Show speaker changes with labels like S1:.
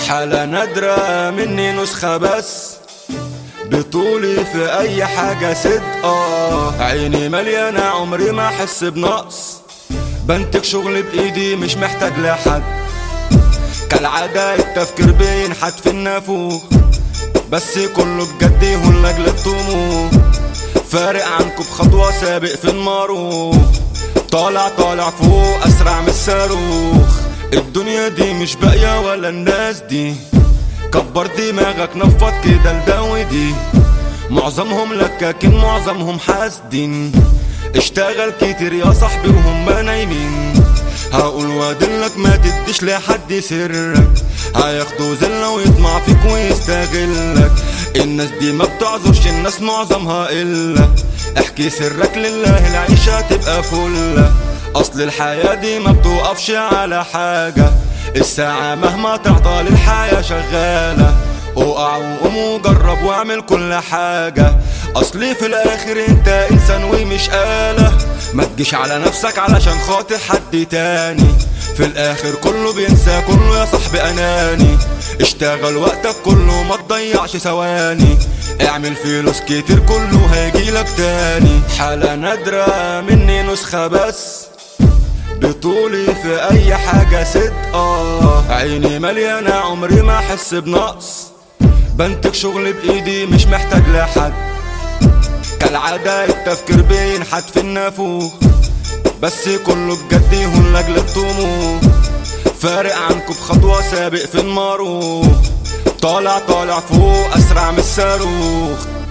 S1: حالة نادرة مني نسخة بس، بطولي في اي حاجة صدق. عيني مليانة عمري ما احس بنقص، بنتج شغل بايدي مش محتاج لحد. كالعادة التفكير بينحت في النافوخ، بس كله بجد يهون لاجل الطموح. فارق عنكم بخطوة سابق في الماروخ، طالع فوق اسرع من الصاروخ. الدنيا دي مش باقية ولا الناس دي، كبر دماغك نفض كده لداودي. معظمهم لكاكين معظمهم حاسدين، اشتغل كتير يا صاحبي وهم نايمين. هقول وادلك ما تديش لحد سرك، هياخدوا زلة ويطمع فيك ويستغلك. الناس دي ما بتعذرش الناس معظمها إلا، احكي سرك لله العيشة تبقى فلة. اصل الحياة دي ما بتوقفش على حاجة، الساعة مهما تعطل الحياة شغالة. اقع وقوم وجرب واعمل كل حاجة، اصلي في الاخر انت انسان ومش آلة. ما تجيش على نفسك علشان خاطر حد تاني، في الاخر كله بينسى كله يا صاحبي اناني. اشتغل وقتك كله ما تضيعش ثواني، اعمل فلوس كتير كله هيجيلك تاني. حالة نادرة مني نسخة بس، بطولي في اي حاجة صدق. عيني مليانة عمري ما احس بنقص، بنتج شغل بايدي مش محتاج لحد. كالعادة التفكير بينحت في النافوخ، بس كله بجد يهون لاجل الطموح. فارق عنكم بخطوة سابق في الماروخ، طالع فوق اسرع من الصاروخ.